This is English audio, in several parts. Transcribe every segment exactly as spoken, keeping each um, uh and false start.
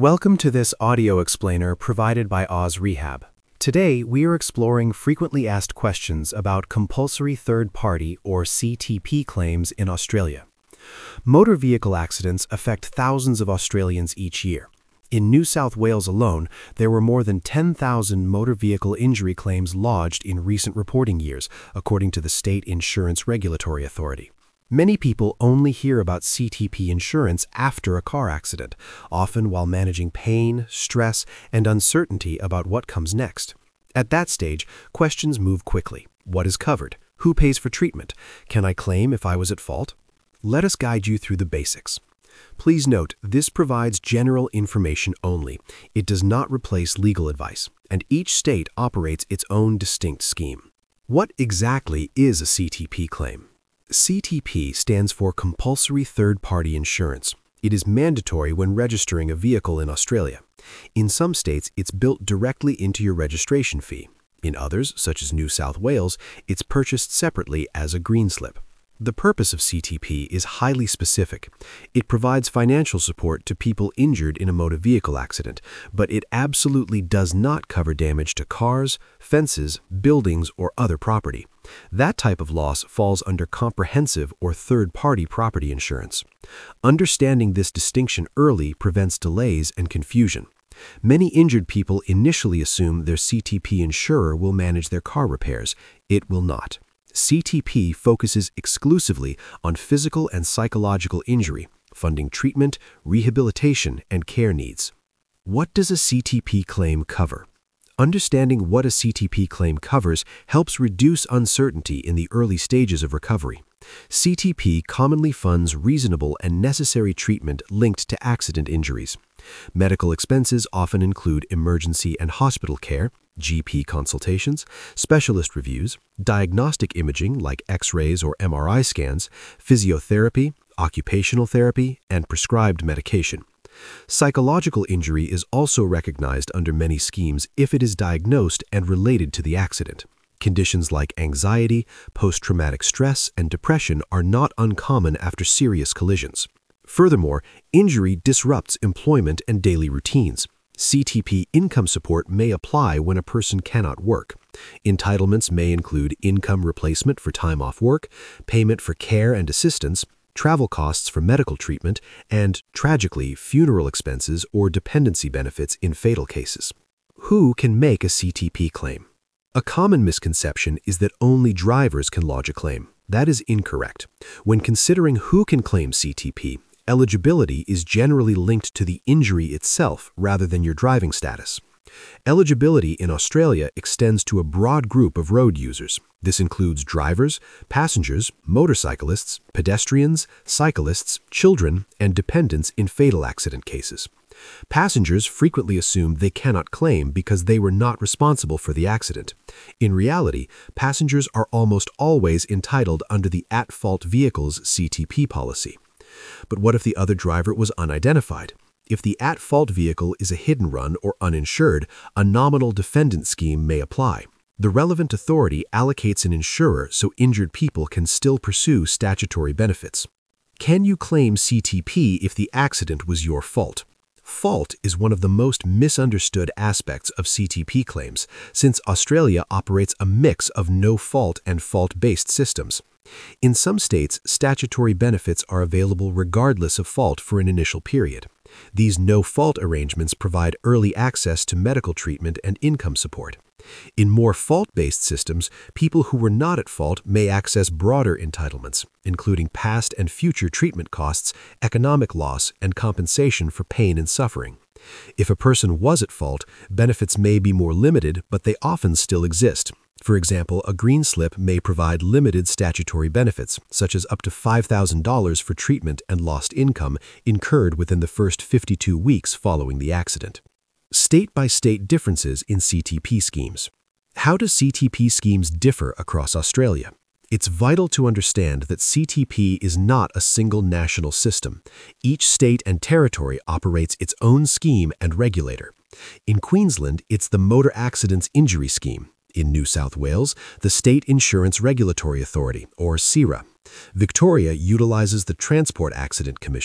Welcome to this audio explainer provided by Oz Rehab. Today, we are exploring frequently asked questions about compulsory third-party or C T P claims in Australia. Motor vehicle accidents affect thousands of Australians each year. In New South Wales alone, there were more than ten thousand motor vehicle injury claims lodged in recent reporting years, according to the State Insurance Regulatory Authority. Many people only hear about C T P insurance after a car accident, often while managing pain, stress, and uncertainty about what comes next. At that stage, questions move quickly. What is covered? Who pays for treatment? Can I claim if I was at fault? Let us guide you through the basics. Please note, this provides general information only. It does not replace legal advice, and each state operates its own distinct scheme. What exactly is a C T P claim? C T P stands for Compulsory Third-Party Insurance. It is mandatory when registering a vehicle in Australia. In some states, it's built directly into your registration fee. In others, such as New South Wales, it's purchased separately as a green slip. The purpose of C T P is highly specific. It provides financial support to people injured in a motor vehicle accident, but it absolutely does not cover damage to cars, fences, buildings, or other property. That type of loss falls under comprehensive or third-party property insurance. Understanding this distinction early prevents delays and confusion. Many injured people initially assume their C T P insurer will manage their car repairs. It will not. C T P focuses exclusively on physical and psychological injury, funding treatment, rehabilitation, and care needs. What does a C T P claim cover? Understanding what a C T P claim covers helps reduce uncertainty in the early stages of recovery. C T P commonly funds reasonable and necessary treatment linked to accident injuries. Medical expenses often include emergency and hospital care, G P consultations, specialist reviews, diagnostic imaging like X-rays or M R I scans, physiotherapy, occupational therapy, and prescribed medication. Psychological injury is also recognized under many schemes if it is diagnosed and related to the accident. Conditions like anxiety, post-traumatic stress, and depression are not uncommon after serious collisions. Furthermore, injury disrupts employment and daily routines. C T P income support may apply when a person cannot work. Entitlements may include income replacement for time off work, payment for care and assistance, travel costs for medical treatment, and, tragically, funeral expenses or dependency benefits in fatal cases. Who can make a C T P claim? A common misconception is that only drivers can lodge a claim. That is incorrect. When considering who can claim C T P, eligibility is generally linked to the injury itself rather than your driving status. Eligibility in Australia extends to a broad group of road users. This includes drivers, passengers, motorcyclists, pedestrians, cyclists, children, and dependents in fatal accident cases. Passengers frequently assume they cannot claim because they were not responsible for the accident. In reality, passengers are almost always entitled under the at-fault vehicle's C T P policy. But what if the other driver was unidentified? If the at-fault vehicle is a hidden run or uninsured, a nominal defendant scheme may apply. The relevant authority allocates an insurer so injured people can still pursue statutory benefits. Can you claim C T P if the accident was your fault? Fault is one of the most misunderstood aspects of C T P claims, since Australia operates a mix of no-fault and fault-based systems. In some states, statutory benefits are available regardless of fault for an initial period. These no-fault arrangements provide early access to medical treatment and income support. In more fault-based systems, people who were not at fault may access broader entitlements, including past and future treatment costs, economic loss, and compensation for pain and suffering. If a person was at fault, benefits may be more limited, but they often still exist. For example, a green slip may provide limited statutory benefits, such as up to five thousand dollars for treatment and lost income incurred within the first fifty-two weeks following the accident. State-by-state differences in C T P schemes. How do C T P schemes differ across Australia? It's vital to understand that C T P is not a single national system. Each state and territory operates its own scheme and regulator. In Queensland, it's the Motor Accidents Injury Scheme. In New South Wales, the State Insurance Regulatory Authority, or S I R A. Victoria utilizes the Transport Accident Commission.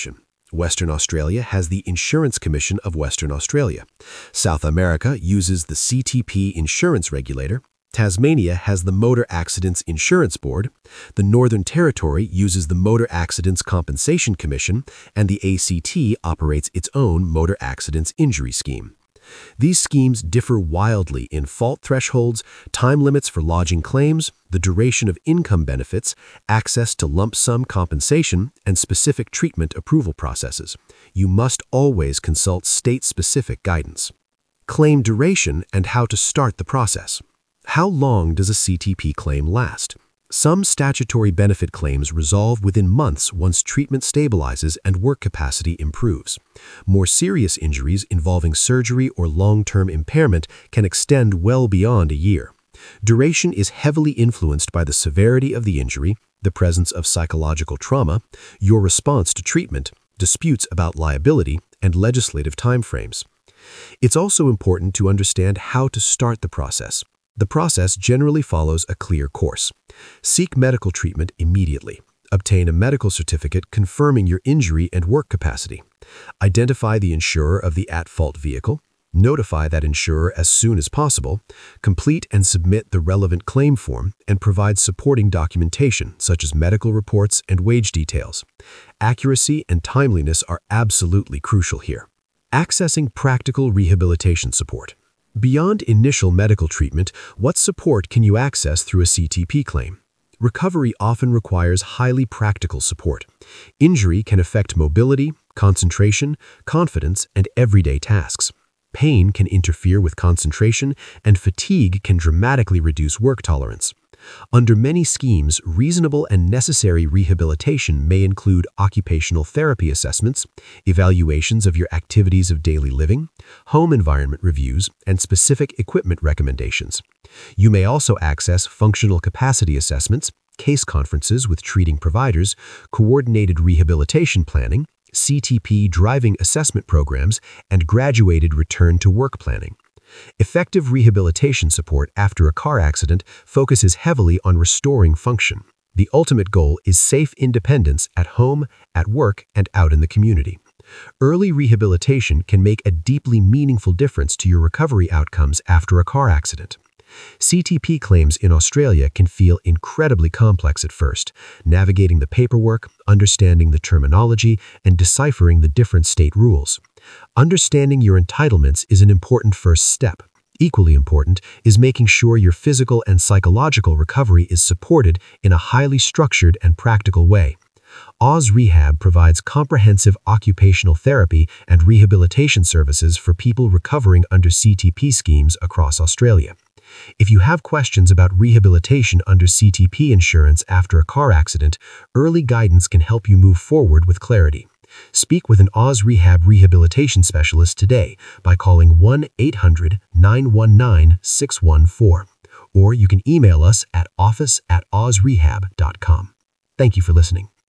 Western Australia has the Insurance Commission of Western Australia. South America uses the C T P Insurance Regulator. Tasmania has the Motor Accidents Insurance Board. The Northern Territory uses the Motor Accidents Compensation Commission, and the A C T operates its own Motor Accidents Injury Scheme. These schemes differ wildly in fault thresholds, time limits for lodging claims, the duration of income benefits, access to lump sum compensation, and specific treatment approval processes. You must always consult state-specific guidance. Claim duration and how to start the process. How long does a C T P claim last? Some statutory benefit claims resolve within months once treatment stabilizes and work capacity improves. More serious injuries involving surgery or long-term impairment can extend well beyond a year. Duration is heavily influenced by the severity of the injury, the presence of psychological trauma, your response to treatment, disputes about liability, and legislative timeframes. It's also important to understand how to start the process. The process generally follows a clear course. Seek medical treatment immediately. Obtain a medical certificate confirming your injury and work capacity. Identify the insurer of the at-fault vehicle. Notify that insurer as soon as possible. Complete and submit the relevant claim form and provide supporting documentation such as medical reports and wage details. Accuracy and timeliness are absolutely crucial here. Accessing practical rehabilitation support. Beyond initial medical treatment, what support can you access through a C T P claim? Recovery often requires highly practical support. Injury can affect mobility, concentration, confidence, and everyday tasks. Pain can interfere with concentration, and fatigue can dramatically reduce work tolerance. Under many schemes, reasonable and necessary rehabilitation may include occupational therapy assessments, evaluations of your activities of daily living, home environment reviews, and specific equipment recommendations. You may also access functional capacity assessments, case conferences with treating providers, coordinated rehabilitation planning, C T P driving assessment programs, and graduated return-to-work planning. Effective rehabilitation support after a car accident focuses heavily on restoring function. The ultimate goal is safe independence at home, at work, and out in the community. Early rehabilitation can make a deeply meaningful difference to your recovery outcomes after a car accident. C T P claims in Australia can feel incredibly complex at first, navigating the paperwork, understanding the terminology, and deciphering the different state rules. Understanding your entitlements is an important first step. Equally important is making sure your physical and psychological recovery is supported in a highly structured and practical way. Oz Rehab provides comprehensive occupational therapy and rehabilitation services for people recovering under C T P schemes across Australia. If you have questions about rehabilitation under C T P insurance after a car accident, early guidance can help you move forward with clarity. Speak with an Oz Rehab rehabilitation specialist today by calling one eight hundred, nine one nine, six one four, or you can email us at office at ozrehab dot com. Thank you for listening.